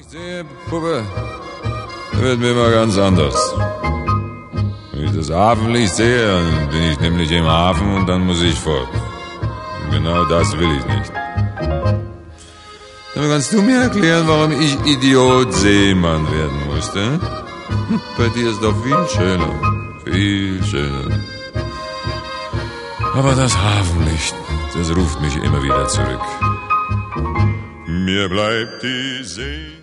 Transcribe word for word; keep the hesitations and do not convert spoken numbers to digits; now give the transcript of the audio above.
Die Puppe wird mir immer ganz anders. Wenn ich das Hafenlicht sehe, dann bin ich nämlich im Hafen und dann muss ich fort. Und genau das will ich nicht. Dann kannst du mir erklären, warum ich Idiot Seemann werden musste? Bei dir ist doch viel schöner. Viel schöner. Aber das Hafenlicht, das ruft mich immer wieder zurück. Mir bleibt die See.